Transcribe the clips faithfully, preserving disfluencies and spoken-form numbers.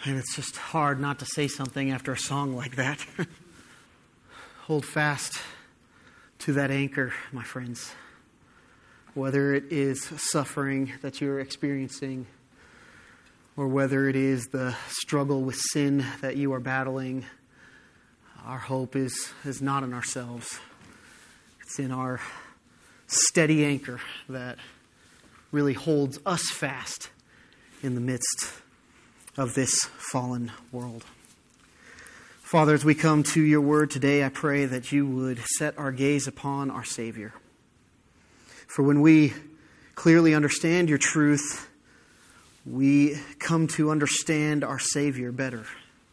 And it's just hard not to say something after a song like that. Hold fast to that anchor, my friends. Whether it is suffering that you're experiencing, or whether it is the struggle with sin that you are battling, our hope is, is not in ourselves. It's in our steady anchor that really holds us fast in the midst of this fallen world. Father, as we come to your word today, I pray that you would set our gaze upon our Savior. For when we clearly understand your truth, we come to understand our Savior better.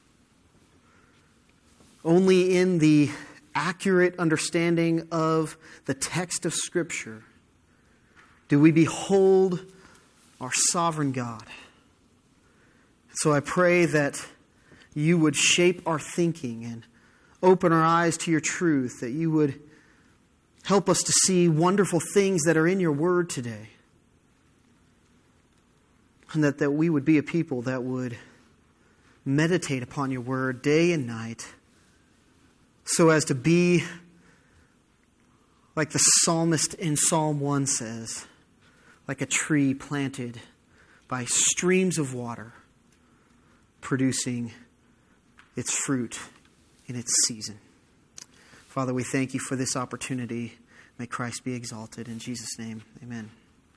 Only in the accurate understanding of the text of Scripture do we behold our sovereign God. So I pray that you would shape our thinking and open our eyes to your truth, that you would help us to see wonderful things that are in your word today, and that, that we would be a people that would meditate upon your word day and night, so as to be like the psalmist in Psalm one says, like a tree planted by streams of water, producing its fruit in its season. Father, we thank you for this opportunity. May Christ be exalted. In Jesus' name, amen.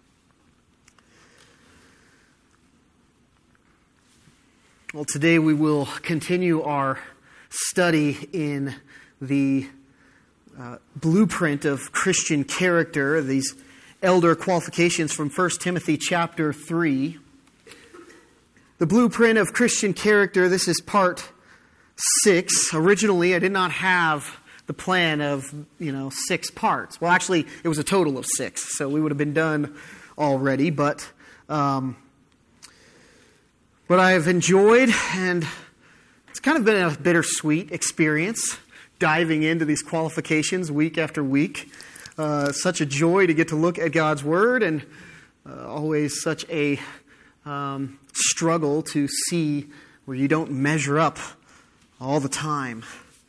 Well, today we will continue our study in the uh, blueprint of Christian character, these elder qualifications from First Timothy chapter three. The blueprint of Christian character, this is part six. Originally, I did not have the plan of, you know, six parts. Well, actually, it was a total of six, so we would have been done already. But, um, but I have enjoyed, and it's kind of been a bittersweet experience, diving into these qualifications week after week. Uh, such a joy to get to look at God's Word, and uh, always such a um, struggle to see where you don't measure up all the time.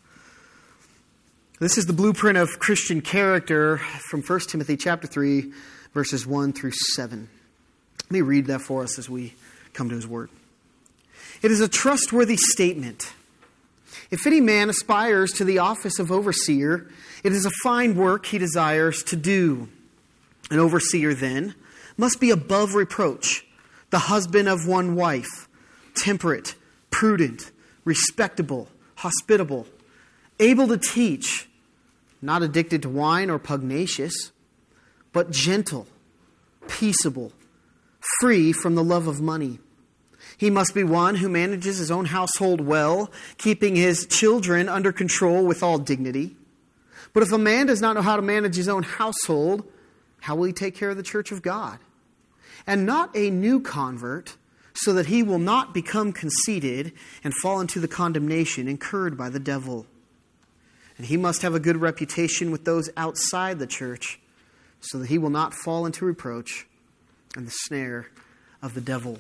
This is the blueprint of Christian character from First Timothy chapter three, verses one through seven. Let me read that for us as we come to his word. It is a trustworthy statement. If any man aspires to the office of overseer, it is a fine work he desires to do. An overseer, then, must be above reproach, the husband of one wife, temperate, prudent, respectable, hospitable, able to teach, not addicted to wine or pugnacious, but gentle, peaceable, free from the love of money. He must be one who manages his own household well, keeping his children under control with all dignity. But if a man does not know how to manage his own household, how will he take care of the church of God? And not a new convert, so that he will not become conceited and fall into the condemnation incurred by the devil. And he must have a good reputation with those outside the church, so that he will not fall into reproach and the snare of the devil.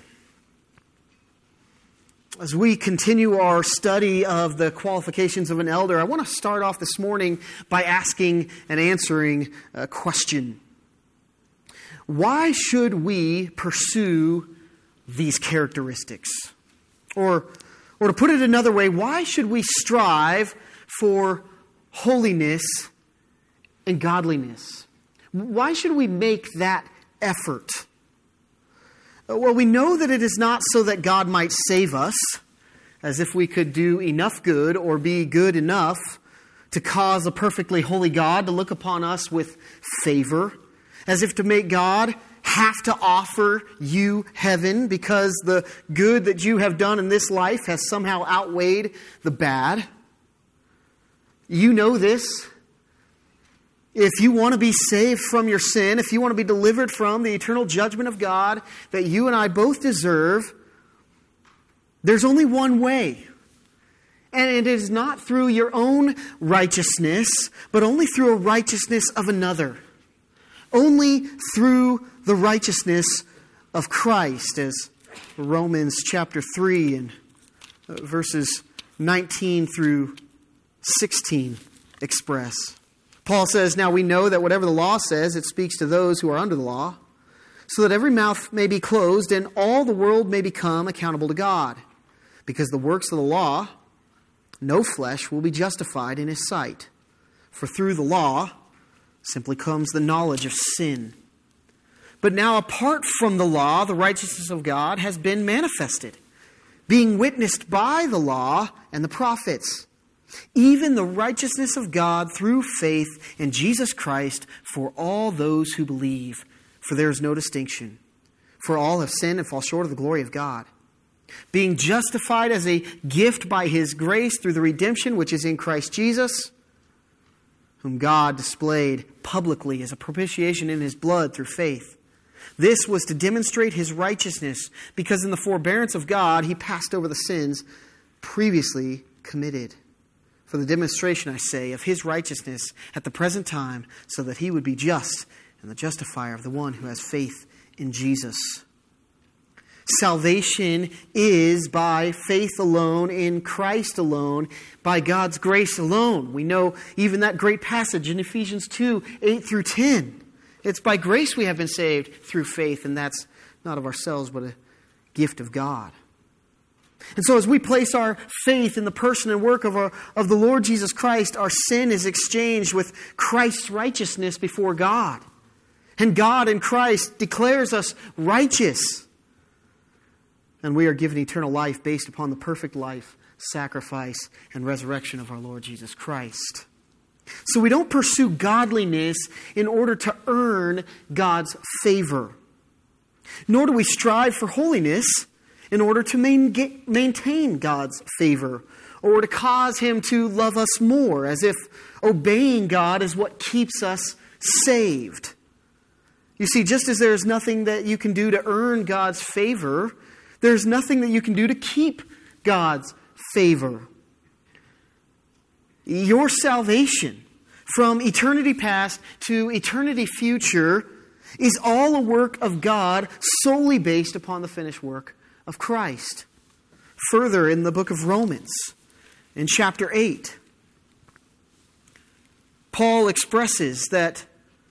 As we continue our study of the qualifications of an elder, I want to start off this morning by asking and answering a question. Why should we pursue these characteristics? Or, or to put it another way, why should we strive for holiness and godliness? Why should we make that effort? Well, we know that it is not so that God might save us, as if we could do enough good or be good enough to cause a perfectly holy God to look upon us with favor, as if to make God have to offer you heaven because the good that you have done in this life has somehow outweighed the bad. You know this. If you want to be saved from your sin, if you want to be delivered from the eternal judgment of God that you and I both deserve, there's only one way. And it is not through your own righteousness, but only through a righteousness of another. Only through the righteousness of Christ, as Romans chapter three and uh, verses nineteen through sixteen express. Paul says, "Now we know that whatever the law says, it speaks to those who are under the law, so that every mouth may be closed and all the world may become accountable to God. Because the works of the law, no flesh will be justified in his sight. For through the law simply comes the knowledge of sin. But now apart from the law, the righteousness of God has been manifested, being witnessed by the law and the prophets, even the righteousness of God through faith in Jesus Christ for all those who believe. For there is no distinction. For all have sinned and fall short of the glory of God, being justified as a gift by his grace through the redemption which is in Christ Jesus, whom God displayed publicly as a propitiation in his blood through faith. This was to demonstrate his righteousness, because in the forbearance of God he passed over the sins previously committed. For the demonstration, I say, of his righteousness at the present time, so that he would be just and the justifier of the one who has faith in Jesus." Salvation is by faith alone, in Christ alone, by God's grace alone. We know even that great passage in Ephesians two, eight through ten. It's by grace we have been saved through faith, and that's not of ourselves, but a gift of God. And so as we place our faith in the person and work of, our, of the Lord Jesus Christ, our sin is exchanged with Christ's righteousness before God. And God in Christ declares us righteous. And we are given eternal life based upon the perfect life, sacrifice, and resurrection of our Lord Jesus Christ. So we don't pursue godliness in order to earn God's favor. Nor do we strive for holiness in order to maintain God's favor, or to cause him to love us more, as if obeying God is what keeps us saved. You see, just as there's nothing that you can do to earn God's favor, there's nothing that you can do to keep God's favor. Your salvation from eternity past to eternity future is all a work of God, solely based upon the finished work of Christ. Further, in the book of Romans, in chapter eight, Paul expresses that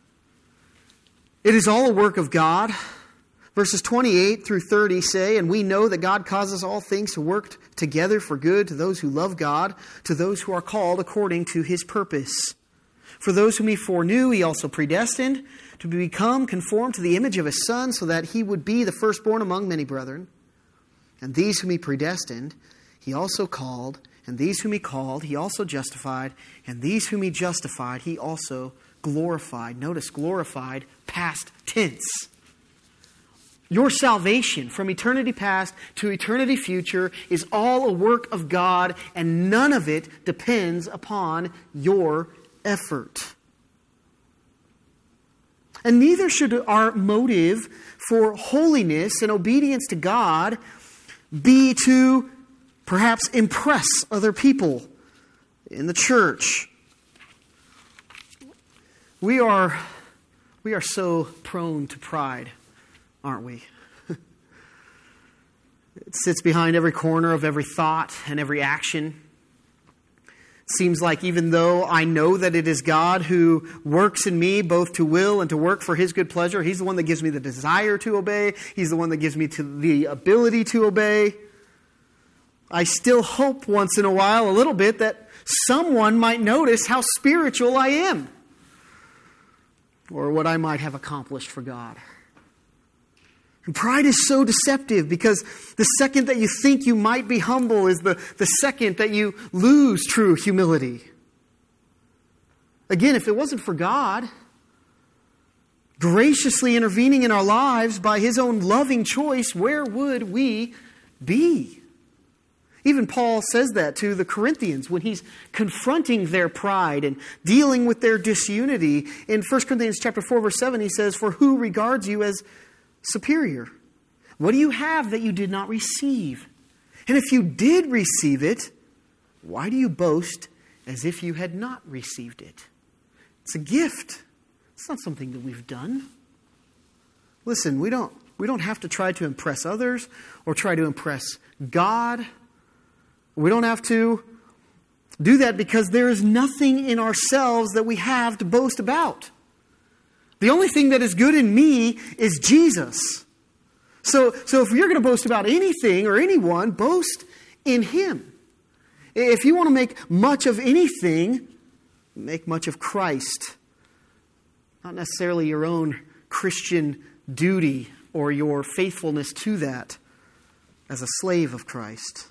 it is all a work of God. Verses twenty-eight through thirty say, "And we know that God causes all things to work together for good to those who love God, to those who are called according to his purpose. For those whom he foreknew, he also predestined to become conformed to the image of his Son, so that he would be the firstborn among many brethren. And these whom he predestined, he also called. And these whom he called, he also justified. And these whom he justified, he also glorified." Notice, glorified, past tense. Your salvation from eternity past to eternity future is all a work of God, and none of it depends upon your effort. And neither should our motive for holiness and obedience to God be to perhaps impress other people in the church. We are, we are so prone to pride, aren't we? It sits behind every corner of every thought and every action. It seems like even though I know that it is God who works in me both to will and to work for his good pleasure, he's the one that gives me the desire to obey, he's the one that gives me to the ability to obey, I still hope once in a while a little bit that someone might notice how spiritual I am, or what I might have accomplished for God. And pride is so deceptive, because the second that you think you might be humble is the, the second that you lose true humility. Again, if it wasn't for God graciously intervening in our lives by his own loving choice, where would we be? Even Paul says that to the Corinthians when he's confronting their pride and dealing with their disunity. In First Corinthians chapter four, verse seven, he says, "For who regards you as superior? What do you have that you did not receive? And if you did receive it, why do you boast as if you had not received it?" It's a gift. It's not something that we've done. Listen, we don't, we don't have to try to impress others or try to impress God. We don't have to do that because there is nothing in ourselves that we have to boast about. The only thing that is good in me is Jesus. So, so if you're going to boast about anything or anyone, boast in Him. If you want to make much of anything, make much of Christ. Not necessarily your own Christian duty or your faithfulness to that as a slave of Christ.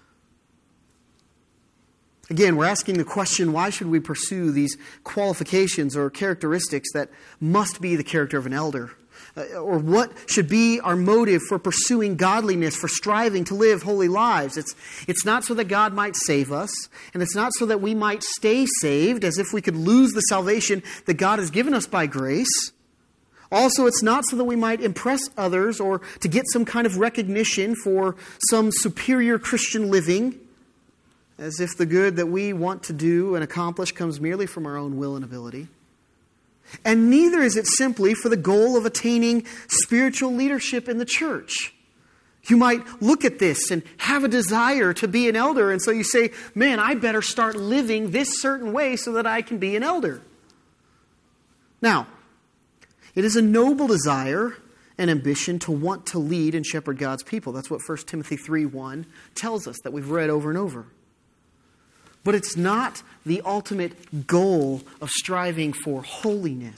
Again, we're asking the question, why should we pursue these qualifications or characteristics that must be the character of an elder? Uh, or what should be our motive for pursuing godliness, for striving to live holy lives? It's, it's not so that God might save us, and it's not so that we might stay saved, as if we could lose the salvation that God has given us by grace. Also, it's not so that we might impress others or to get some kind of recognition for some superior Christian living, as if the good that we want to do and accomplish comes merely from our own will and ability. And neither is it simply for the goal of attaining spiritual leadership in the church. You might look at this and have a desire to be an elder, and so you say, man, I better start living this certain way so that I can be an elder. Now, it is a noble desire and ambition to want to lead and shepherd God's people. That's what First Timothy three one tells us, that we've read over and over. But it's not the ultimate goal of striving for holiness.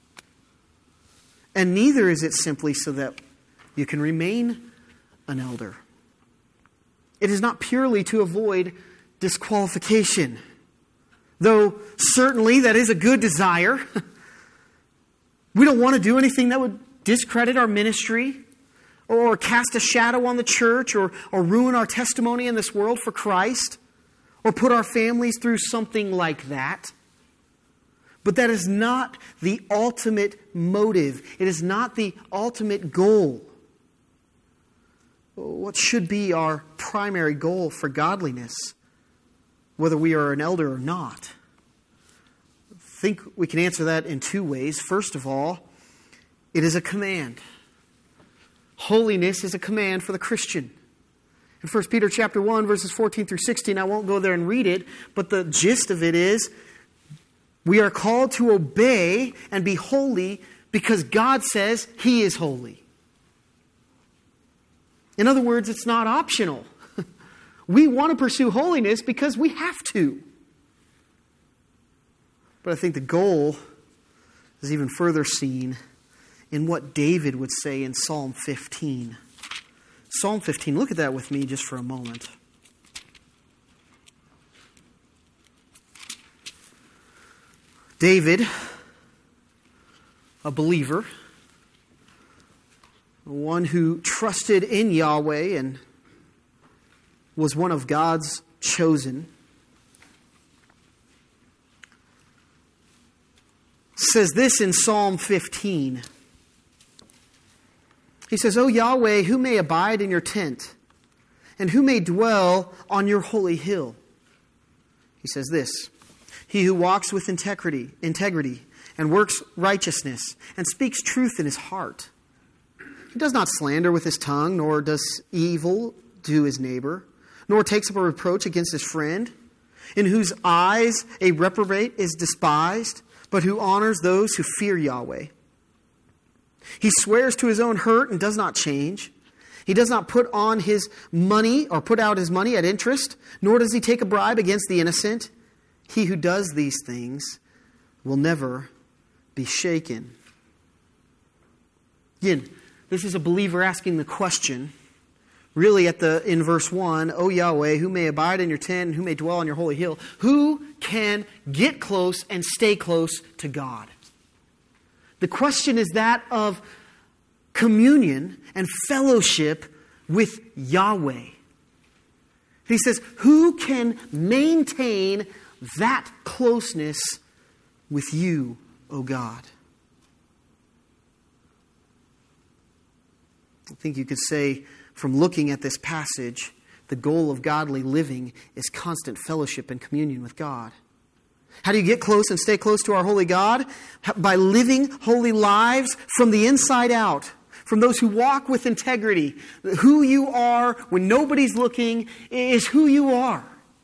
And neither is it simply so that you can remain an elder. It is not purely to avoid disqualification. Though certainly that is a good desire. We don't want to do anything that would discredit our ministry or cast a shadow on the church or, or ruin our testimony in this world for Christ, or put our families through something like that. But that is not the ultimate motive. It is not the ultimate goal. What should be our primary goal for godliness, whether we are an elder or not? I think we can answer that in two ways. First of all, it is a command. Holiness is a command for the Christian. In First Peter chapter one, verses fourteen through sixteen, I won't go there and read it, but the gist of it is, we are called to obey and be holy because God says He is holy. In other words, it's not optional. We want to pursue holiness because we have to. But I think the goal is even further seen in what David would say in Psalm fifteen. Psalm fifteen, look at that with me just for a moment. David, a believer, one who trusted in Yahweh and was one of God's chosen, says this in Psalm fifteen. He says, O Yahweh, who may abide in your tent, and who may dwell on your holy hill? He says this, he who walks with integrity, integrity and works righteousness and speaks truth in his heart. He does not slander with his tongue, nor does evil to his neighbor, nor takes up a reproach against his friend, in whose eyes a reprobate is despised, but who honors those who fear Yahweh. He swears to his own hurt and does not change. He does not put on his money or put out his money at interest, nor does he take a bribe against the innocent. He who does these things will never be shaken. Again, this is a believer asking the question, really at the in verse one, O Yahweh, who may abide in your tent and who may dwell on your holy hill, who can get close and stay close to God? The question is that of communion and fellowship with Yahweh. He says, who can maintain that closeness with you, O God? I think you could say, from looking at this passage, the goal of godly living is constant fellowship and communion with God. How do you get close and stay close to our holy God? By living holy lives from the inside out. From those who walk with integrity. Who you are when nobody's looking is who you are.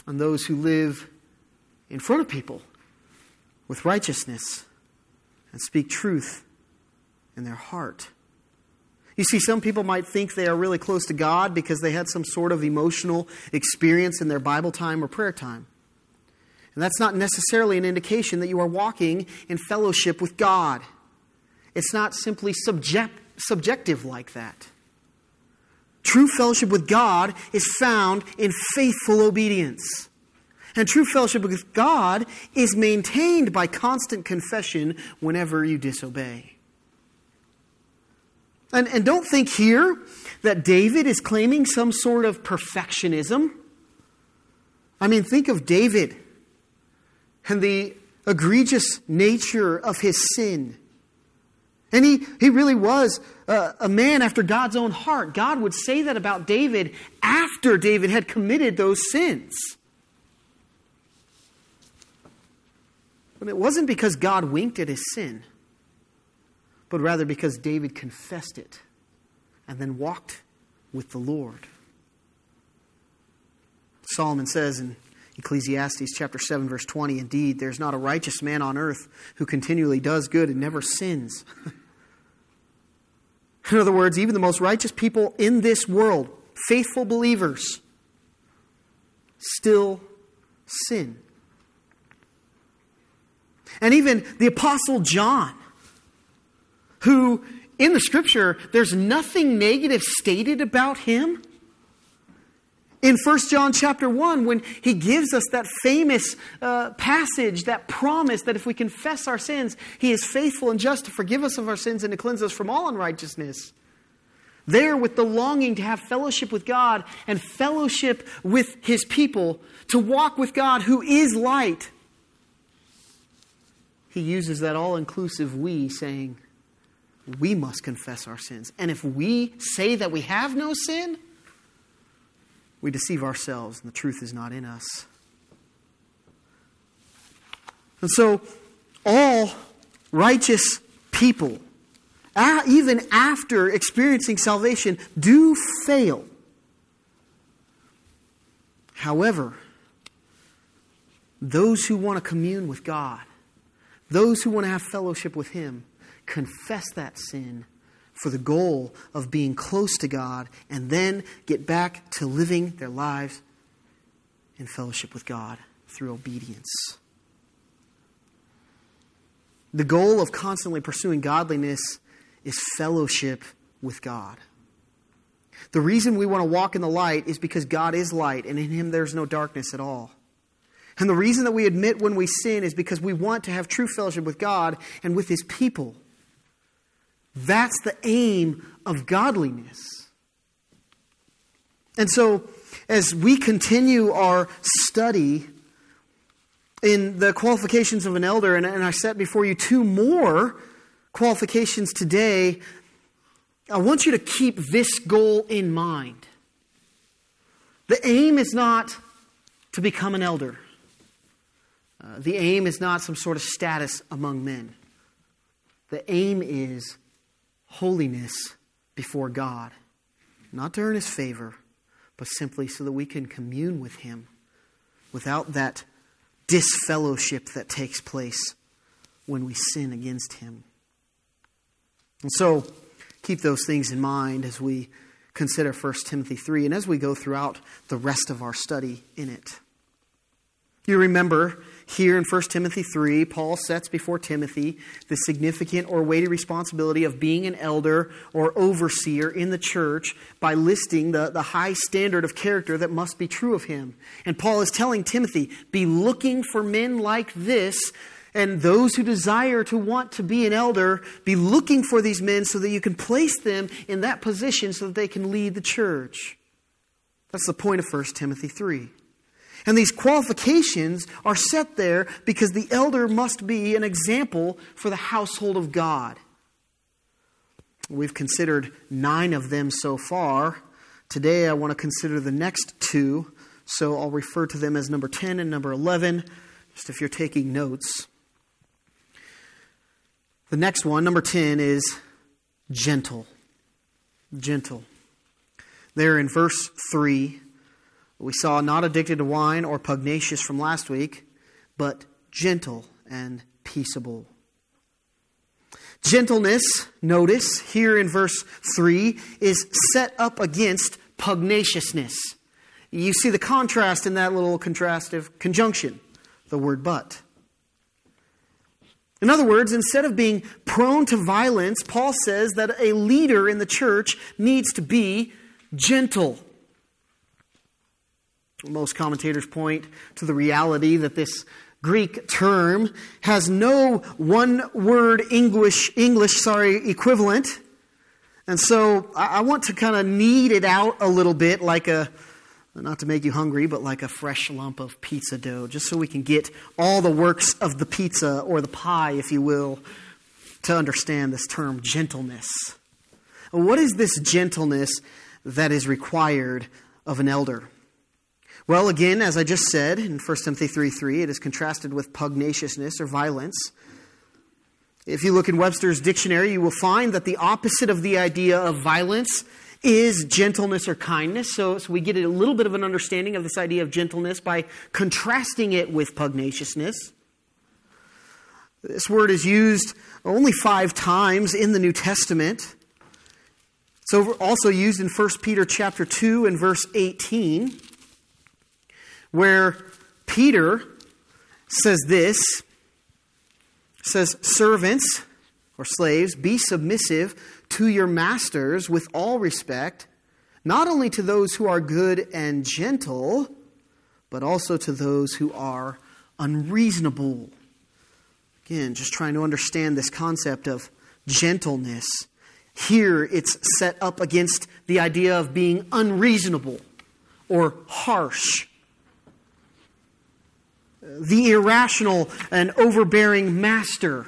on those who live in front of people with righteousness and speak truth in their heart. You see, some people might think they are really close to God because they had some sort of emotional experience in their Bible time or prayer time. And that's not necessarily an indication that you are walking in fellowship with God. It's not simply subject, subjective like that. True fellowship with God is found in faithful obedience. And true fellowship with God is maintained by constant confession whenever you disobey. And, and don't think here that David is claiming some sort of perfectionism. I mean, think of David and the egregious nature of his sin. And he, he really was a, a man after God's own heart. God would say that about David after David had committed those sins. But it wasn't because God winked at his sin, but rather because David confessed it and then walked with the Lord. Solomon says in Ecclesiastes chapter seven, verse twenty, "Indeed, there's not a righteous man on earth who continually does good and never sins." In other words, even the most righteous people in this world, faithful believers, still sin. And even the Apostle John, who in the Scripture, there's nothing negative stated about him. In First John chapter one, when he gives us that famous uh, passage, that promise that if we confess our sins, He is faithful and just to forgive us of our sins and to cleanse us from all unrighteousness. There, with the longing to have fellowship with God and fellowship with His people, to walk with God who is light, he uses that all-inclusive we, saying, we must confess our sins. And if we say that we have no sin, we deceive ourselves and the truth is not in us. And so, all righteous people, even after experiencing salvation, do fail. However, those who want to commune with God, those who want to have fellowship with Him, confess that sin for the goal of being close to God and then get back to living their lives in fellowship with God through obedience. The goal of constantly pursuing godliness is fellowship with God. The reason we want to walk in the light is because God is light and in Him there's no darkness at all. And the reason that we admit when we sin is because we want to have true fellowship with God and with His people. That's the aim of godliness. And so, as we continue our study in the qualifications of an elder, and, and I set before you two more qualifications today, I want you to keep this goal in mind. The aim is not to become an elder. Uh, the aim is not some sort of status among men. The aim is holiness before God. Not to earn His favor, but simply so that we can commune with Him without that disfellowship that takes place when we sin against Him. And so, keep those things in mind as we consider First Timothy three and as we go throughout the rest of our study in it. You remember here in First Timothy three, Paul sets before Timothy the significant or weighty responsibility of being an elder or overseer in the church by listing the, the high standard of character that must be true of him. And Paul is telling Timothy, be looking for men like this, and those who desire to want to be an elder, be looking for these men so that you can place them in that position so that they can lead the church. That's the point of First Timothy three. And these qualifications are set there because the elder must be an example for the household of God. We've considered nine of them so far. Today I want to consider the next two, so I'll refer to them as number ten and number eleven, just if you're taking notes. The next one, number ten, is gentle. Gentle. There in verse three We saw not addicted to wine or pugnacious from last week, but gentle and peaceable. Gentleness, notice, here in verse three, is set up against pugnaciousness. You see the contrast in that little contrastive conjunction, the word but. In other words, instead of being prone to violence, Paul says that a leader in the church needs to be gentle. Most commentators point to the reality that this Greek term has no one-word English, English, sorry, equivalent. And so I want to kind of knead it out a little bit like a, not to make you hungry, but like a fresh lump of pizza dough, just so we can get all the works of the pizza, or the pie, if you will, to understand this term gentleness. What is this gentleness that is required of an elder? Well, again, as I just said in First Timothy three three, it is contrasted with pugnaciousness or violence. If you look in Webster's dictionary, you will find that the opposite of the idea of violence is gentleness or kindness. So, so we get a little bit of an understanding of this idea of gentleness by contrasting it with pugnaciousness. This word is used only five times in the New Testament. It's also used in First Peter chapter two and verse eighteen. Where Peter says this, says, servants or slaves, be submissive to your masters with all respect, not only to those who are good and gentle, but also to those who are unreasonable. Again, just trying to understand this concept of gentleness. Here it's set up against the idea of being unreasonable or harsh. The irrational and overbearing master.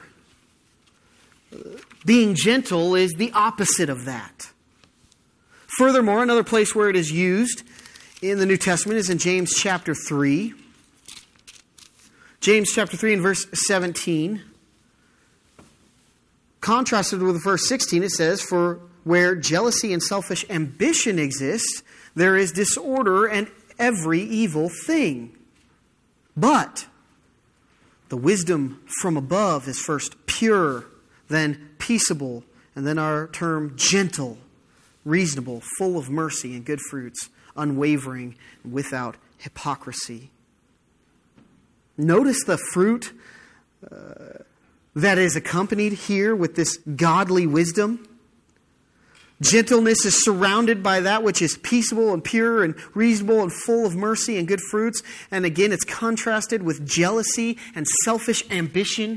Being gentle is the opposite of that. Furthermore, another place where it is used in the New Testament is in James chapter three. James chapter three and verse seventeen. Contrasted with verse sixteen, it says, for where jealousy and selfish ambition exist, there is disorder and every evil thing. But the wisdom from above is first pure, then peaceable, and then our term gentle, reasonable, full of mercy and good fruits, unwavering, and without hypocrisy. Notice the fruit uh, that is accompanied here with this godly wisdom. Gentleness is surrounded by that which is peaceable and pure and reasonable and full of mercy and good fruits. And again, it's contrasted with jealousy and selfish ambition.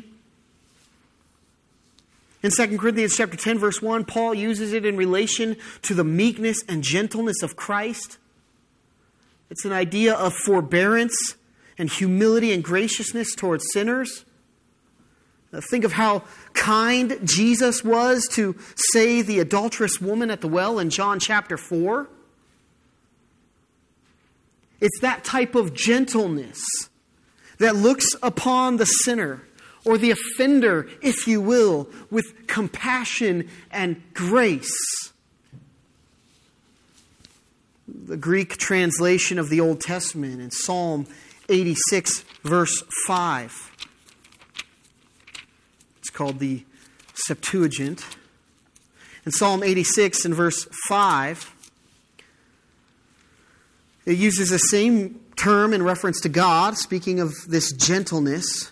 In Second Corinthians chapter ten, verse one, Paul uses it in relation to the meekness and gentleness of Christ. It's an idea of forbearance and humility and graciousness towards sinners. Think of how kind Jesus was to, say, the adulterous woman at the well in John chapter four. It's that type of gentleness that looks upon the sinner or the offender, if you will, with compassion and grace. The Greek translation of the Old Testament in Psalm eighty-six, verse five. Called the Septuagint. In Psalm eighty-six and verse five, it uses the same term in reference to God, speaking of this gentleness,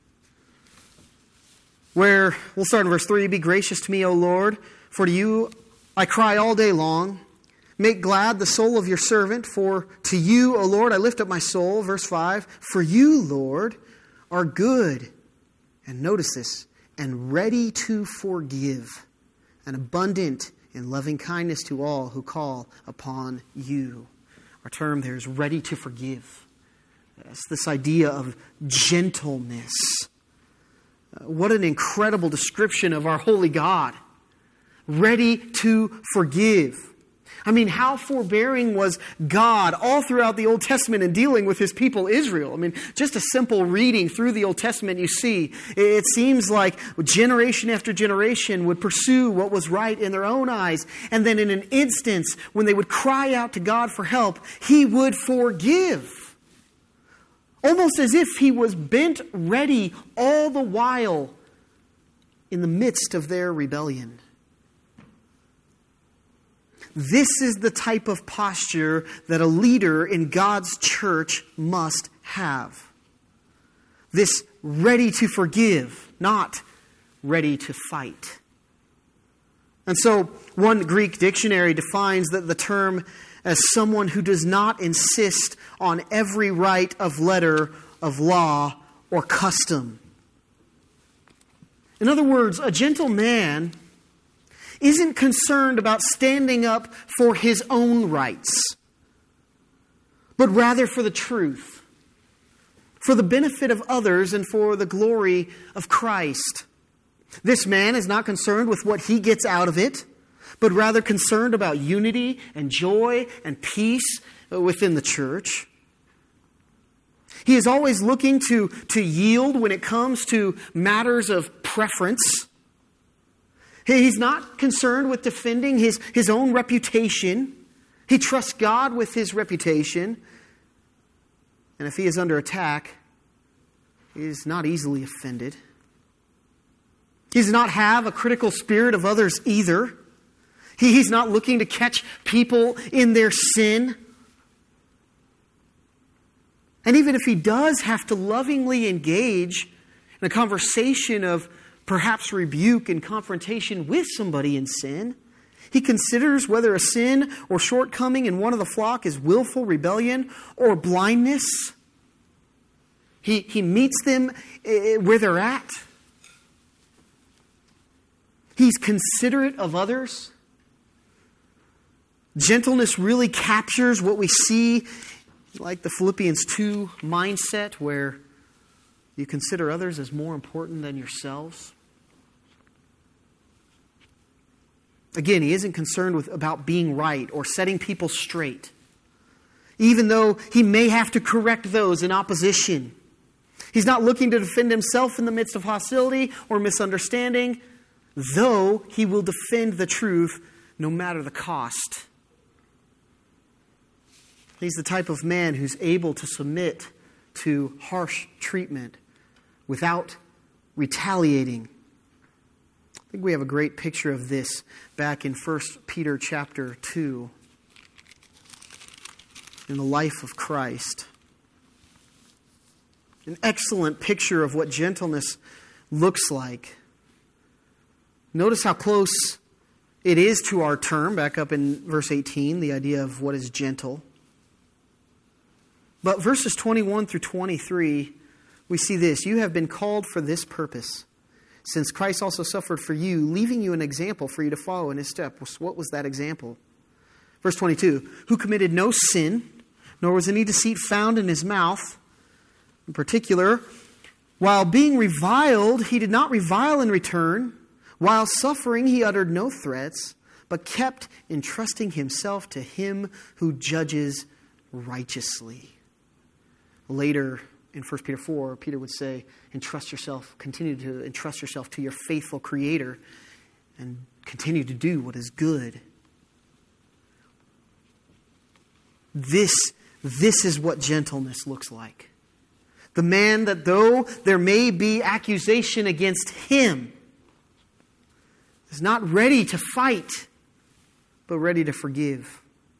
where, we'll start in verse three, be gracious to me, O Lord, for to you I cry all day long. Make glad the soul of your servant, for to you, O Lord, I lift up my soul. Verse five, for you, Lord, are good. And notice this, and ready to forgive, and abundant in loving kindness to all who call upon you. Our term there is ready to forgive. It's this idea of gentleness. Uh, what an incredible description of our holy God. Ready to forgive. I mean, how forbearing was God all throughout the Old Testament in dealing with his people Israel? I mean, just a simple reading through the Old Testament, you see, it seems like generation after generation would pursue what was right in their own eyes. And then in an instance, when they would cry out to God for help, he would forgive. Almost as if he was bent ready all the while in the midst of their rebellion. This is the type of posture that a leader in God's church must have. This ready to forgive, not ready to fight. And so, one Greek dictionary defines that the term as someone who does not insist on every right of letter of law or custom. In other words, a gentle man isn't concerned about standing up for his own rights, but rather for the truth, for the benefit of others and for the glory of Christ. This man is not concerned with what he gets out of it, but rather concerned about unity and joy and peace within the church. He is always looking to, to yield when it comes to matters of preference. He's not concerned with defending his, his own reputation. He trusts God with his reputation. And if he is under attack, he is not easily offended. He does not have a critical spirit of others either. He, he's not looking to catch people in their sin. And even if he does have to lovingly engage in a conversation of perhaps rebuke and confrontation with somebody in sin, he considers whether a sin or shortcoming in one of the flock is willful rebellion or blindness. He, he meets them where they're at. He's considerate of others. Gentleness really captures what we see like the Philippians two mindset, where you consider others as more important than yourselves. Again, he isn't concerned with about being right or setting people straight, even though he may have to correct those in opposition. He's not looking to defend himself in the midst of hostility or misunderstanding, though he will defend the truth no matter the cost. He's the type of man who's able to submit to harsh treatment without retaliating. I think we have a great picture of this back in First Peter chapter two, in the life of Christ. An excellent picture of what gentleness looks like. Notice how close it is to our term, back up in verse eighteen, the idea of what is gentle. But verses twenty-one through twenty-three, we see this. You have been called for this purpose, since Christ also suffered for you, leaving you an example for you to follow in his steps. What was that example? Verse twenty-two, who committed no sin, nor was any deceit found in his mouth. In particular, while being reviled, he did not revile in return. While suffering, he uttered no threats, but kept entrusting himself to him who judges righteously. Later in First Peter four, Peter would say, entrust yourself, continue to entrust yourself to your faithful Creator and continue to do what is good. This, this is what gentleness looks like. The man that though there may be accusation against him, is not ready to fight, but ready to forgive.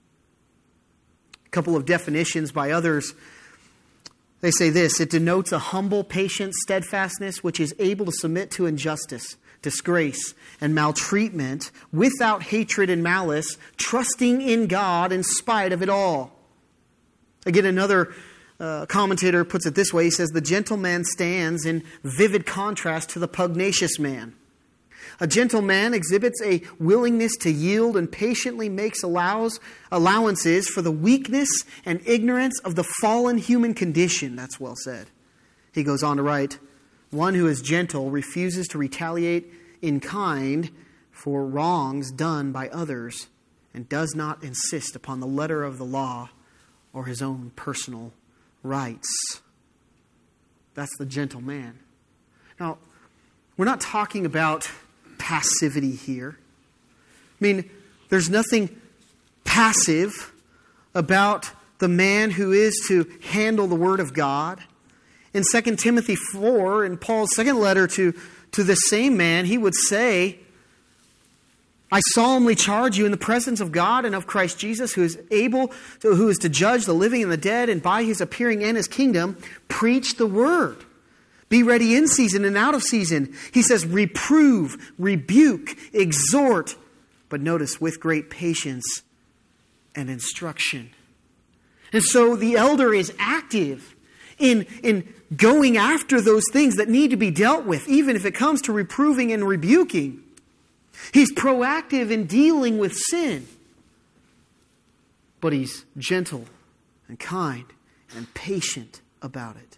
A couple of definitions by others. They say this: it denotes a humble, patient steadfastness which is able to submit to injustice, disgrace, and maltreatment without hatred and malice, trusting in God in spite of it all. Again, another uh, commentator puts it this way. He says, the gentle man stands in vivid contrast to the pugnacious man. A gentle man exhibits a willingness to yield and patiently makes allows, allowances for the weakness and ignorance of the fallen human condition. That's well said. He goes on to write, one who is gentle refuses to retaliate in kind for wrongs done by others and does not insist upon the letter of the law or his own personal rights. That's the gentle man. Now, we're not talking about passivity here. I mean, there's nothing passive about the man who is to handle the Word of God. In Second Timothy four, in Paul's second letter to, to this same man, he would say, I solemnly charge you in the presence of God and of Christ Jesus, who is able to, who is to judge the living and the dead, and by his appearing and his kingdom, preach the word. Be ready in season and out of season. He says, reprove, rebuke, exhort, but notice, with great patience and instruction. And so the elder is active in, in going after those things that need to be dealt with, even if it comes to reproving and rebuking. He's proactive in dealing with sin. But he's gentle and kind and patient about it.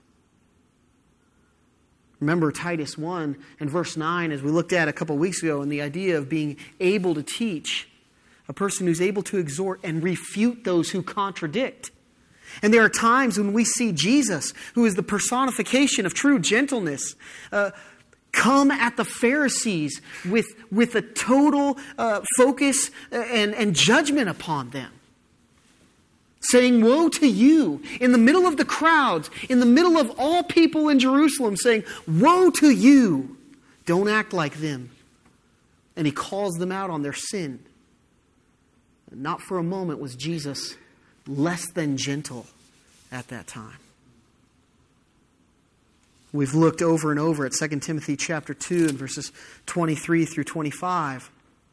Remember Titus one and verse nine, as we looked at a couple weeks ago, and the idea of being able to teach, a person who's able to exhort and refute those who contradict. And there are times when we see Jesus, who is the personification of true gentleness, uh, come at the Pharisees with, with a total uh, focus and, and judgment upon them. Saying, woe to you, in the middle of the crowds, in the middle of all people in Jerusalem, saying, woe to you, don't act like them. And he calls them out on their sin. Not for a moment was Jesus less than gentle at that time. We've looked over and over at Second Timothy chapter two and verses twenty-three through twenty-five.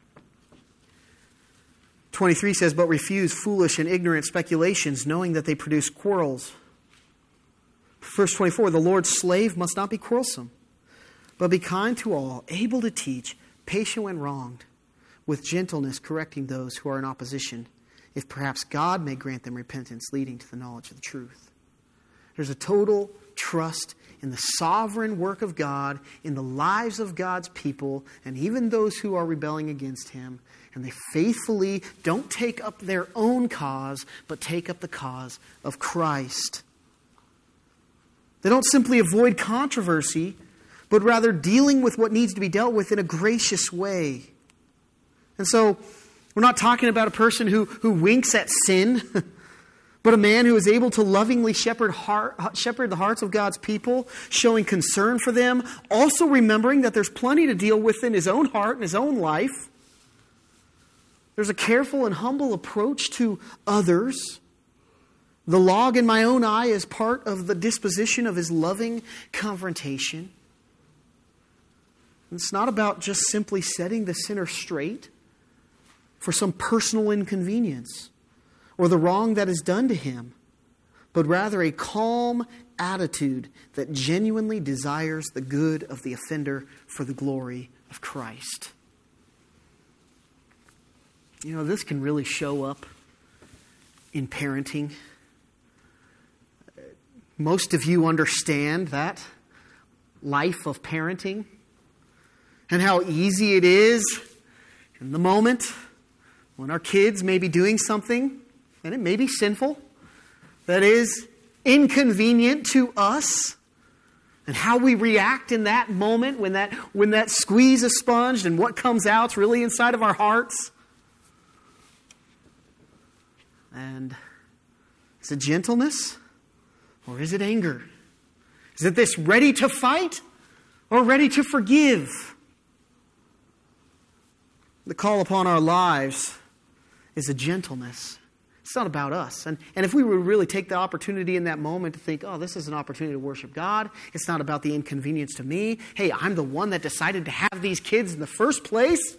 twenty-three says, but refuse foolish and ignorant speculations, knowing that they produce quarrels. Verse twenty-four, the Lord's slave must not be quarrelsome, but be kind to all, able to teach, patient when wronged, with gentleness correcting those who are in opposition, if perhaps God may grant them repentance leading to the knowledge of the truth. There's a total trust in the sovereign work of God, in the lives of God's people, and even those who are rebelling against Him. And they faithfully don't take up their own cause, but take up the cause of Christ. They don't simply avoid controversy, but rather dealing with what needs to be dealt with in a gracious way. And so, we're not talking about a person who, who winks at sin, but a man who is able to lovingly shepherd, heart, shepherd the hearts of God's people, showing concern for them, also remembering that there's plenty to deal with in his own heart and his own life. There's a careful and humble approach to others. The log in my own eye is part of the disposition of his loving confrontation. It's not about just simply setting the sinner straight for some personal inconvenience or the wrong that is done to him, but rather a calm attitude that genuinely desires the good of the offender for the glory of Christ. You know, this can really show up in parenting. Most of you understand that life of parenting and how easy it is in the moment when our kids may be doing something, and it may be sinful, that is inconvenient to us, and how we react in that moment when that, when that squeeze is sponged and what comes out is really inside of our hearts. And is it gentleness or is it anger? Is it this ready to fight or ready to forgive? The call upon our lives is a gentleness. It's not about us. And, and if we would really take the opportunity in that moment to think, oh, this is an opportunity to worship God. It's not about the inconvenience to me. Hey, I'm the one that decided to have these kids in the first place.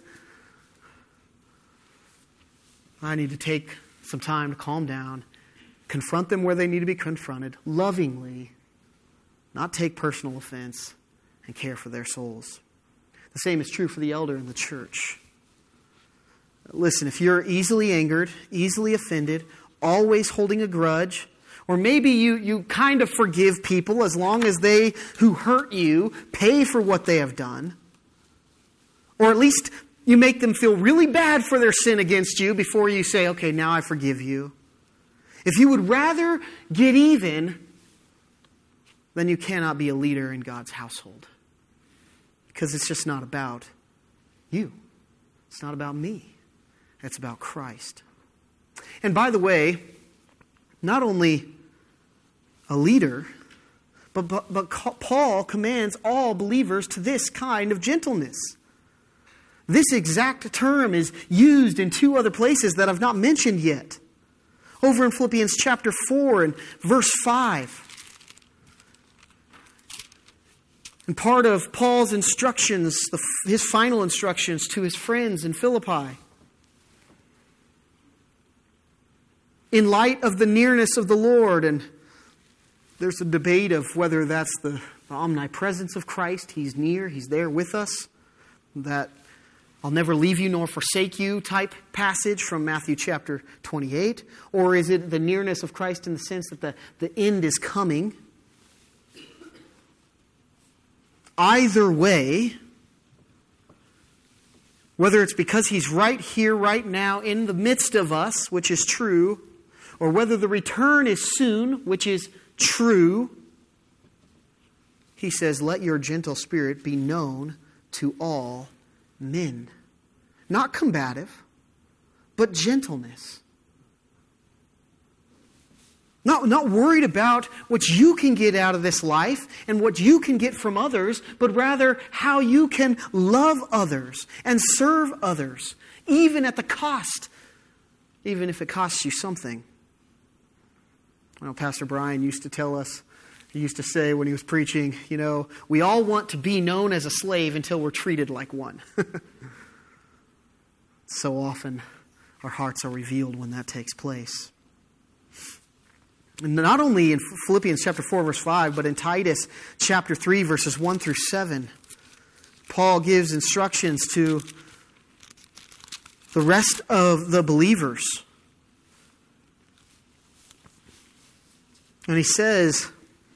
I need to take some time to calm down, confront them where they need to be confronted, lovingly, not take personal offense, and care for their souls. The same is true for the elder in the church. Listen, if you're easily angered, easily offended, always holding a grudge, or maybe you, you kind of forgive people as long as they who hurt you pay for what they have done, or at least You make them feel really bad for their sin against you before you say, okay, now I forgive you. If you would rather get even, then you cannot be a leader in God's household. Because it's just not about you. It's not about me. It's about Christ. And by the way, not only a leader, but, but, but Paul commands all believers to this kind of gentleness. This exact term is used in two other places that I've not mentioned yet. Over in Philippians chapter four and verse five. And part of Paul's instructions, the, his final instructions to his friends in Philippi. In light of the nearness of the Lord, and there's a debate of whether that's the, the omnipresence of Christ. He's near, He's there with us. That I'll never leave you nor forsake you type passage from Matthew chapter twenty-eight. Or is it the nearness of Christ in the sense that the, the end is coming? Either way, whether it's because He's right here, right now, in the midst of us, which is true, or whether the return is soon, which is true, He says, let your gentle spirit be known to all men. Not combative, but gentleness. Not, not worried about what you can get out of this life and what you can get from others, but rather how you can love others and serve others, even at the cost, even if it costs you something. Well, Pastor Brian used to tell us, he used to say when he was preaching, you know, we all want to be known as a slave until we're treated like one. So often our hearts are revealed when that takes place. And not only in Philippians chapter four, verse five, but in Titus chapter three, verses one through seven, Paul gives instructions to the rest of the believers. And he says,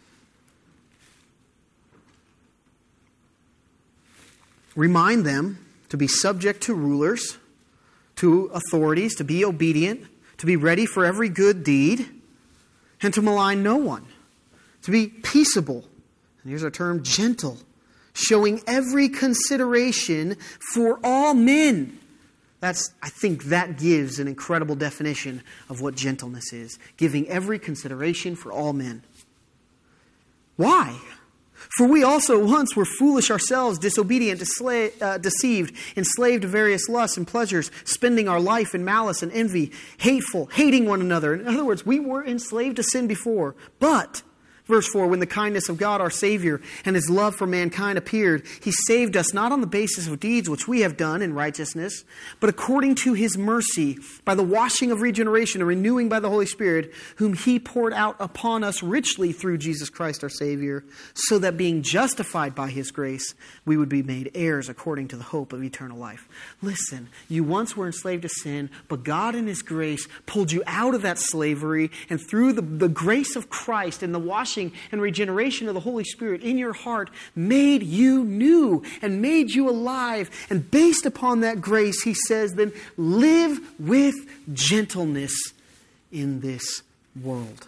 remind them to be subject to rulers, to authorities, to be obedient, to be ready for every good deed, and to malign no one, to be peaceable. And here's our term, gentle, showing every consideration for all men. That's, I think that gives an incredible definition of what gentleness is. Giving every consideration for all men. Why? For we also once were foolish ourselves, disobedient, disla- uh, deceived, enslaved to various lusts and pleasures, spending our life in malice and envy, hateful, hating one another. In other words, we were enslaved to sin before. But, verse four, when the kindness of God our Savior and His love for mankind appeared, He saved us not on the basis of deeds which we have done in righteousness, but according to His mercy, by the washing of regeneration and renewing by the Holy Spirit, whom He poured out upon us richly through Jesus Christ our Savior, so that being justified by His grace, we would be made heirs according to the hope of eternal life. Listen, you once were enslaved to sin, but God in His grace pulled you out of that slavery, and through the, the grace of Christ and the washing and regeneration of the Holy Spirit in your heart made you new and made you alive. And based upon that grace, he says, then live with gentleness in this world.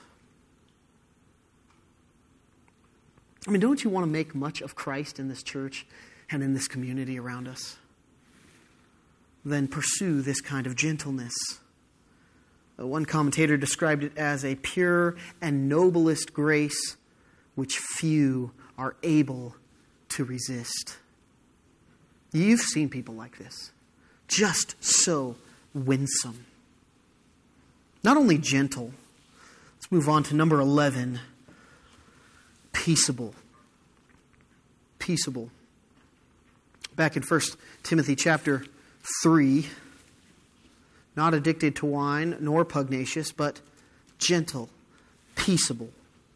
I mean, don't you want to make much of Christ in this church and in this community around us? Then pursue this kind of gentleness. One commentator described it as a pure and noblest grace which few are able to resist. You've seen people like this. Just so winsome. Not only gentle. Let's move on to number eleven. Peaceable. Peaceable. Back in First Timothy chapter three. Not addicted to wine, nor pugnacious, but gentle, peaceable.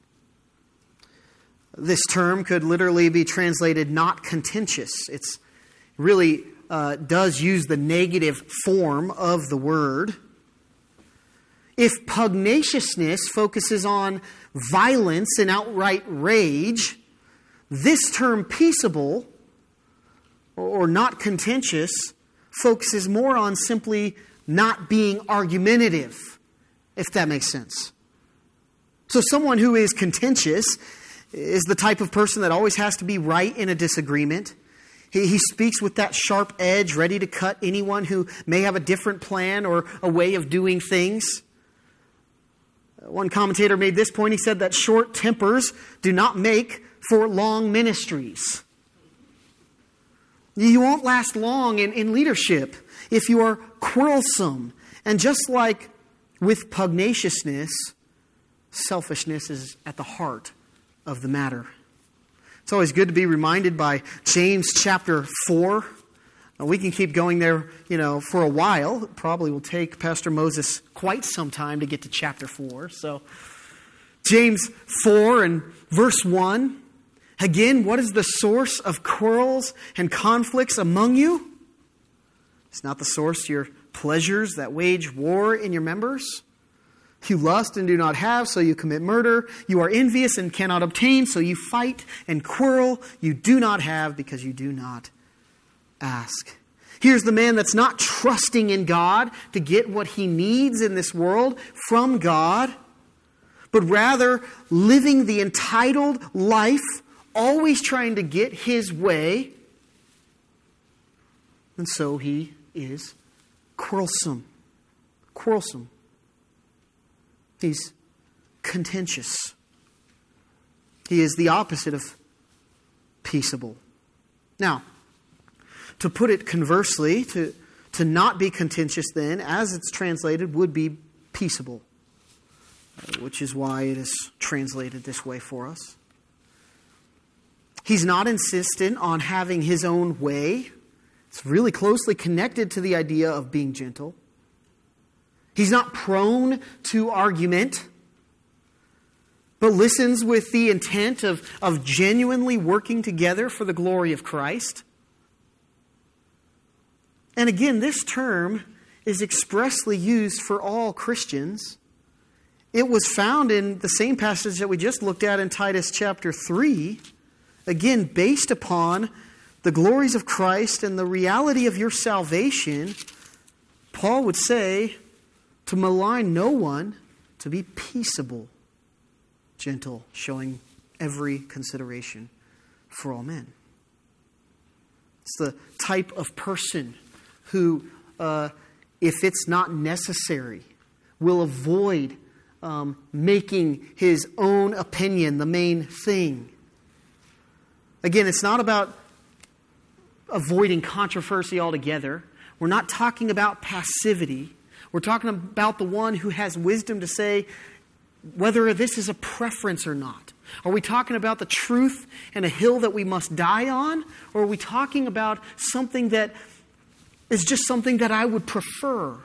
This term could literally be translated not contentious. It's really uh, does use the negative form of the word. If pugnaciousness focuses on violence and outright rage, this term peaceable or not contentious focuses more on simply not being argumentative, if that makes sense. So someone who is contentious is the type of person that always has to be right in a disagreement. He, he speaks with that sharp edge, ready to cut anyone who may have a different plan or a way of doing things. One commentator made this point. He said that short tempers do not make for long ministries. You won't last long in, in leadership if you are quarrelsome. And just like with pugnaciousness, selfishness is at the heart of the matter. It's always good to be reminded by James chapter four. Now, we can keep going there, you know, for a while. It probably will take Pastor Moses quite some time to get to chapter four. So, James four and verse one. Again, what is the source of quarrels and conflicts among you? It's not the source your pleasures that wage war in your members. You lust and do not have, so you commit murder. You are envious and cannot obtain, so you fight and quarrel. You do not have because you do not ask. Here's the man that's not trusting in God to get what he needs in this world from God, but rather living the entitled life, always trying to get his way. And so he is quarrelsome. Quarrelsome. He's contentious. He is the opposite of peaceable. Now, to put it conversely, to, to not be contentious then, as it's translated, would be peaceable, uh, which is why it is translated this way for us. He's not insistent on having his own way. It's really closely connected to the idea of being gentle. He's not prone to argument, but listens with the intent of, of genuinely working together for the glory of Christ. And again, this term is expressly used for all Christians. It was found in the same passage that we just looked at in Titus chapter three. Again, based upon the glories of Christ and the reality of your salvation, Paul would say to malign no one, to be peaceable, gentle, showing every consideration for all men. It's the type of person who, uh, if it's not necessary, will avoid um, making his own opinion the main thing. Again, it's not about avoiding controversy altogether. We're not talking about passivity. We're talking about the one who has wisdom to say whether this is a preference or not. Are we talking about the truth and a hill that we must die on? Or are we talking about something that is just something that I would prefer?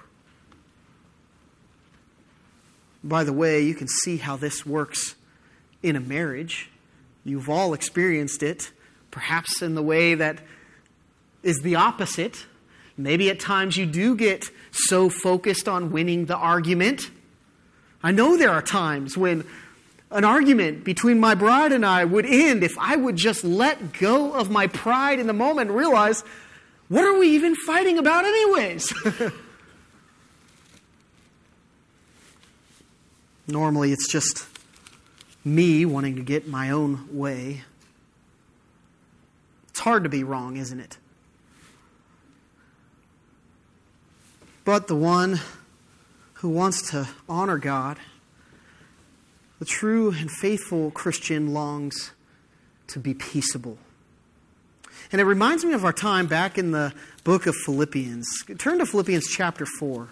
By the way, you can see how this works in a marriage. You've all experienced it, perhaps in the way that is the opposite. Maybe at times you do get so focused on winning the argument. I know there are times when an argument between my bride and I would end if I would just let go of my pride in the moment and realize, what are we even fighting about anyways? Normally it's just me wanting to get my own way. It's hard to be wrong, isn't it? But the one who wants to honor God, the true and faithful Christian, longs to be peaceable. And it reminds me of our time back in the book of Philippians. Turn to Philippians chapter four.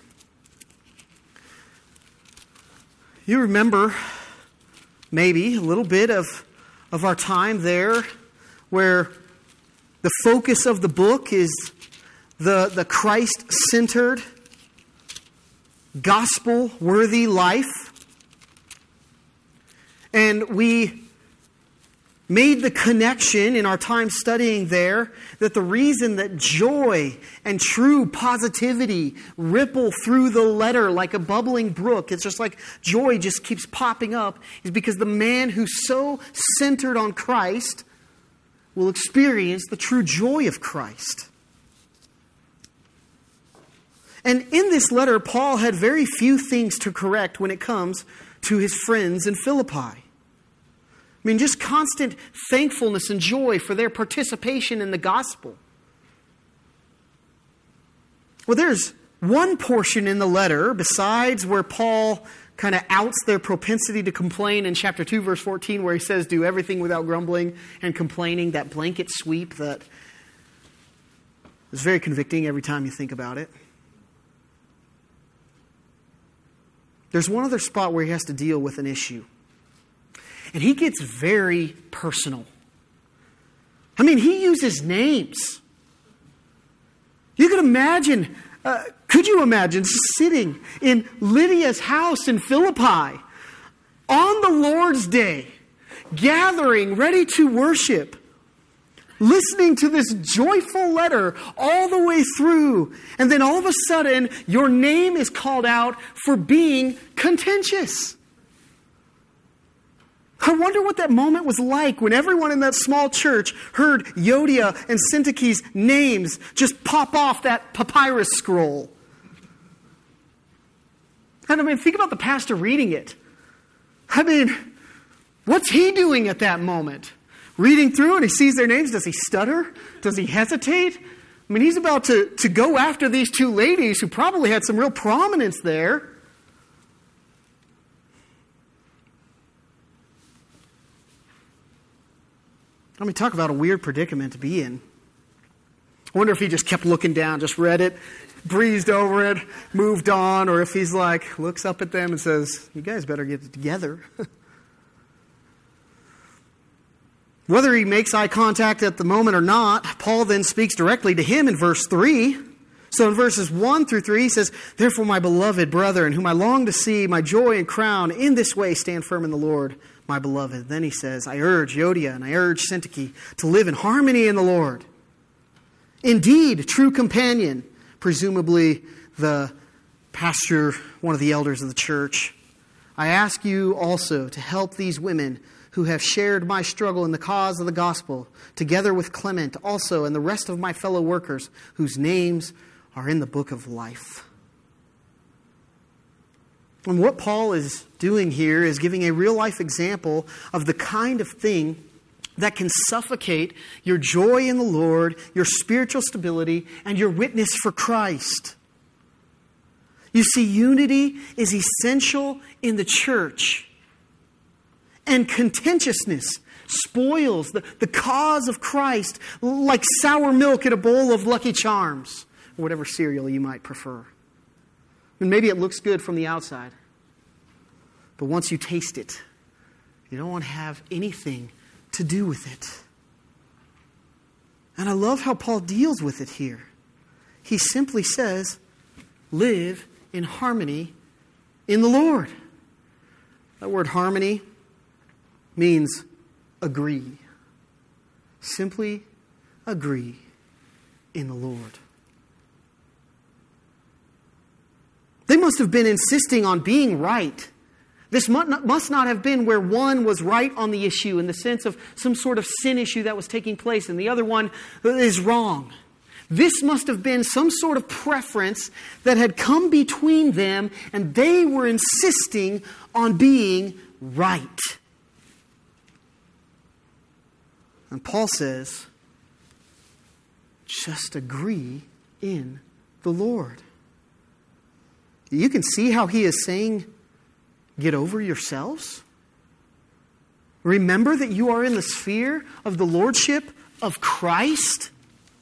You remember maybe a little bit of, of our time there where the focus of the book is the, the Christ-centered, gospel-worthy life. And we made the connection in our time studying there that the reason that joy and true positivity ripple through the letter like a bubbling brook, it's just like joy just keeps popping up, is because the man who's so centered on Christ will experience the true joy of Christ. And in this letter, Paul had very few things to correct when it comes to his friends in Philippi. I mean, just constant thankfulness and joy for their participation in the gospel. Well, there's one portion in the letter, besides where Paul kind of outs their propensity to complain in chapter two, verse fourteen, where he says, do everything without grumbling and complaining, that blanket sweep that is very convicting every time you think about it. There's one other spot where he has to deal with an issue. And he gets very personal. I mean, he uses names. You could imagine, uh, could you imagine sitting in Lydia's house in Philippi on the Lord's Day, gathering, ready to worship, listening to this joyful letter all the way through, and then all of a sudden, your name is called out for being contentious. I wonder what that moment was like when everyone in that small church heard Euodia and Syntyche's names just pop off that papyrus scroll. And I mean, think about the pastor reading it. I mean, what's he doing at that moment? Reading through and he sees their names. Does he stutter? Does he hesitate? I mean, he's about to, to go after these two ladies who probably had some real prominence there. I mean, talk about a weird predicament to be in. I wonder if he just kept looking down, just read it, breezed over it, moved on, or if he's like, looks up at them and says, you guys better get it together. Whether he makes eye contact at the moment or not, Paul then speaks directly to him in verse three. So in verses one through three, he says, therefore, my beloved brethren, whom I long to see, my joy and crown, in this way stand firm in the Lord, my beloved. Then he says, I urge Euodia and I urge Syntyche to live in harmony in the Lord. Indeed, true companion, presumably the pastor, one of the elders of the church. I ask you also to help these women who have shared my struggle in the cause of the gospel, together with Clement also and the rest of my fellow workers whose names are in the book of life. And what Paul is doing here is giving a real-life example of the kind of thing that can suffocate your joy in the Lord, your spiritual stability, and your witness for Christ. You see, unity is essential in the church. And contentiousness spoils the, the cause of Christ like sour milk in a bowl of Lucky Charms, or whatever cereal you might prefer. And maybe it looks good from the outside, but once you taste it, you don't want to have anything to do with it. And I love how Paul deals with it here. He simply says, live in harmony in the Lord. That word harmony means agree. Simply agree in the Lord. They must have been insisting on being right. This must not have been where one was right on the issue in the sense of some sort of sin issue that was taking place and the other one is wrong. This must have been some sort of preference that had come between them and they were insisting on being right. And Paul says, just agree in the Lord. You can see how he is saying, get over yourselves. Remember that you are in the sphere of the lordship of Christ.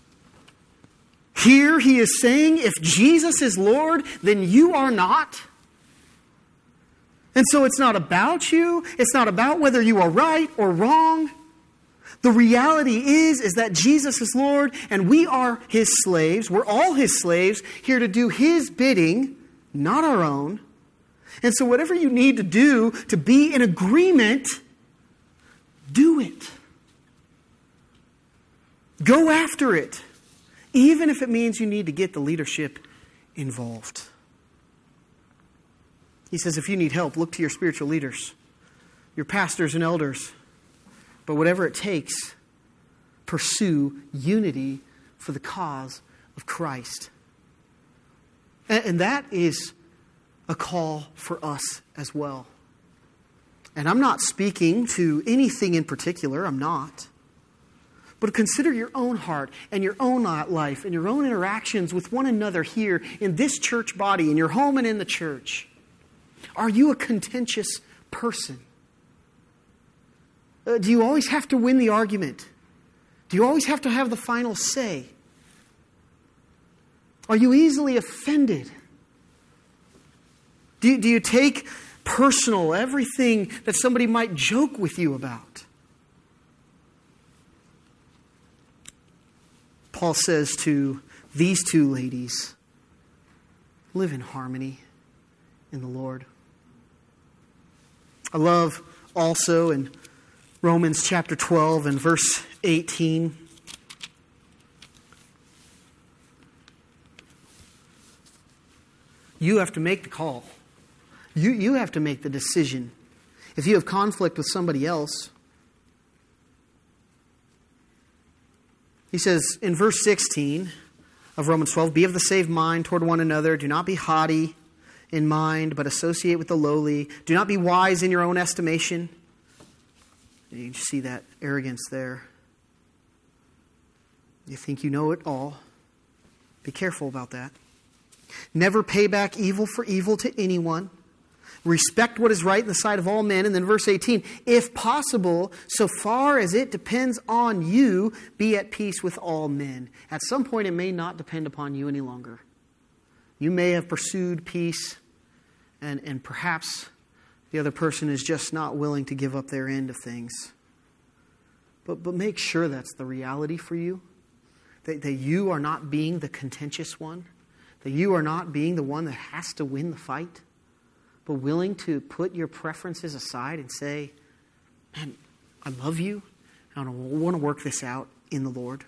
Here he is saying, if Jesus is Lord, then you are not. And so it's not about you. It's not about whether you are right or wrong. The reality is, is that Jesus is Lord and we are his slaves. We're all his slaves, here to do his bidding, not our own. And so whatever you need to do to be in agreement, do it. Go after it, even if it means you need to get the leadership involved. He says, if you need help, look to your spiritual leaders, your pastors and elders. But whatever it takes, pursue unity for the cause of Christ. And, and that is a call for us as well. And I'm not speaking to anything in particular. I'm not. But consider your own heart and your own life and your own interactions with one another here in this church body, in your home and in the church. Are you a contentious person? Uh, do you always have to win the argument? Do you always have to have the final say? Are you easily offended? Do you, do you take personal everything that somebody might joke with you about? Paul says to these two ladies, live in harmony in the Lord. I love also in Romans chapter twelve and verse eighteen. You have to make the call. You, you have to make the decision. If you have conflict with somebody else, he says in verse sixteen of Romans twelve, be of the same mind toward one another. Do not be haughty in mind, but associate with the lowly. Do not be wise in your own estimation. You can see that arrogance there. You think you know it all. Be careful about that. Never pay back evil for evil to anyone. Respect what is right in the sight of all men. And then verse eighteen, if possible, so far as it depends on you, be at peace with all men. At some point, it may not depend upon you any longer. You may have pursued peace, and, and perhaps the other person is just not willing to give up their end of things. But, but make sure that's the reality for you, that, that you are not being the contentious one, that you are not being the one that has to win the fight, but willing to put your preferences aside and say, man, I love you, and I want to work this out in the Lord.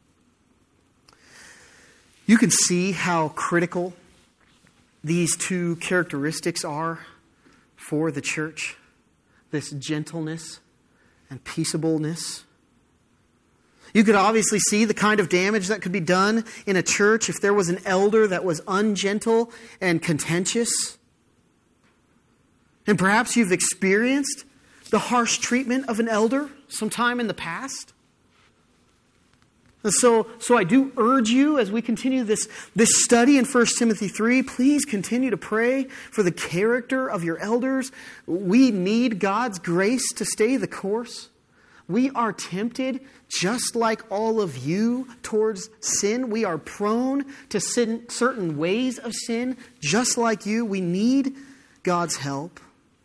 You can see how critical these two characteristics are for the church. This gentleness and peaceableness. You could obviously see the kind of damage that could be done in a church if there was an elder that was ungentle and contentious. And perhaps you've experienced the harsh treatment of an elder sometime in the past. And so, so I do urge you as we continue this, this study in First Timothy three, please continue to pray for the character of your elders. We need God's grace to stay the course. We are tempted, just like all of you, towards sin. We are prone to sin, certain ways of sin, just like you. We need God's help.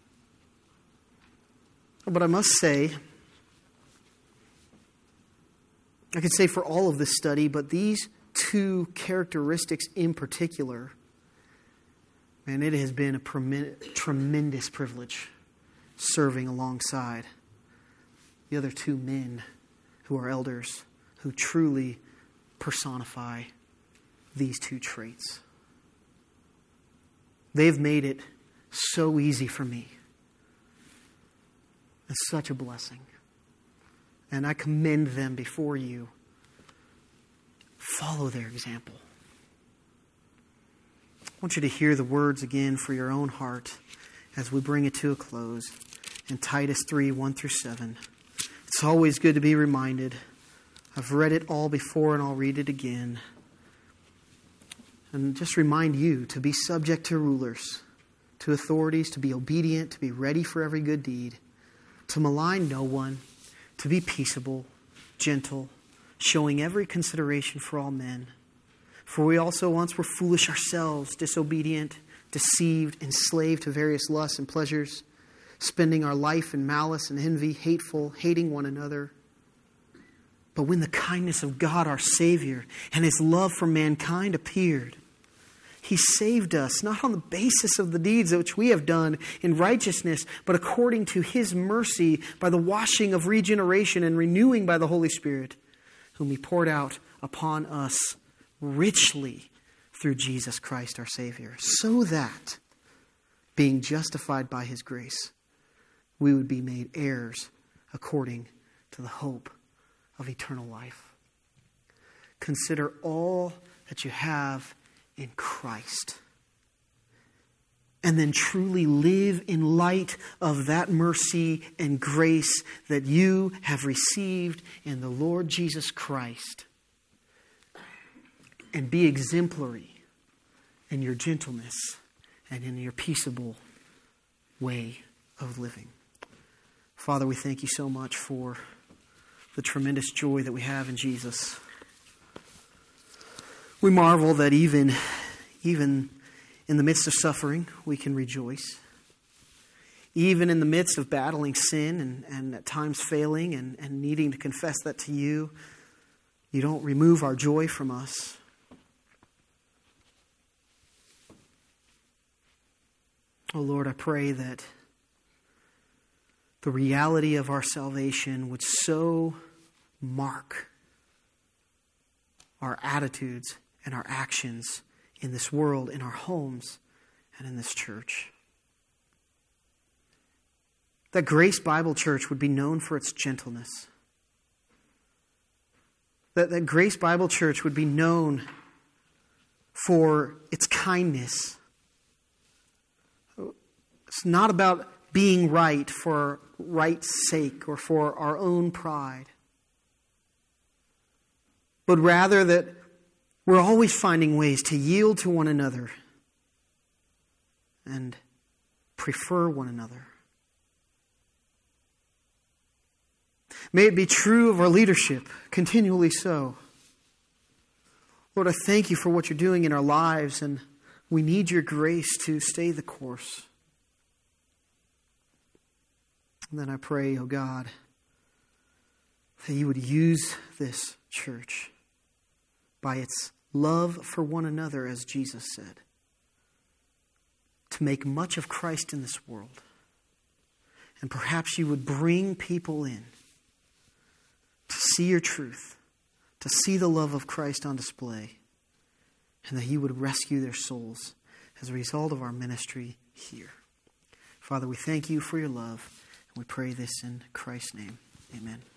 But I must say, I could say for all of this study, but these two characteristics in particular, man, it has been a tremendous privilege serving alongside the other two men who are elders, who truly personify these two traits. They've made it so easy for me. It's such a blessing. And I commend them before you. Follow their example. I want you to hear the words again for your own heart as we bring it to a close in Titus three, one through seven. It's always good to be reminded. I've read it all before and I'll read it again. And just remind you to be subject to rulers, to authorities, to be obedient, to be ready for every good deed, to malign no one, to be peaceable, gentle, showing every consideration for all men. For we also once were foolish ourselves, disobedient, deceived, enslaved to various lusts and pleasures, spending our life in malice and envy, hateful, hating one another. But when the kindness of God our Savior and His love for mankind appeared, He saved us, not on the basis of the deeds which we have done in righteousness, but according to His mercy by the washing of regeneration and renewing by the Holy Spirit, whom He poured out upon us richly through Jesus Christ our Savior, so that, being justified by His grace, we would be made heirs according to the hope of eternal life. Consider all that you have in Christ. and then truly live in light of that mercy and grace that you have received in the Lord Jesus Christ. And be exemplary in your gentleness and in your peaceable way of living. Father, we thank you so much for the tremendous joy that we have in Jesus. We marvel that even, even in the midst of suffering, we can rejoice. Even in the midst of battling sin and, and at times failing and, and needing to confess that to you, you don't remove our joy from us. Oh Lord, I pray that the reality of our salvation would so mark our attitudes and our actions in this world, in our homes, and in this church. That Grace Bible Church would be known for its gentleness. That, that Grace Bible Church would be known for its kindness. It's not about being right for right's sake or for our own pride, but rather that we're always finding ways to yield to one another and prefer one another. May it be true of our leadership, continually so. Lord, I thank you for what you're doing in our lives, and we need your grace to stay the course. And then I pray, oh God, that you would use this church by its love for one another, as Jesus said, to make much of Christ in this world. And perhaps you would bring people in to see your truth, to see the love of Christ on display, and that you would rescue their souls as a result of our ministry here. Father, we thank you for your love. We pray this in Christ's name. Amen.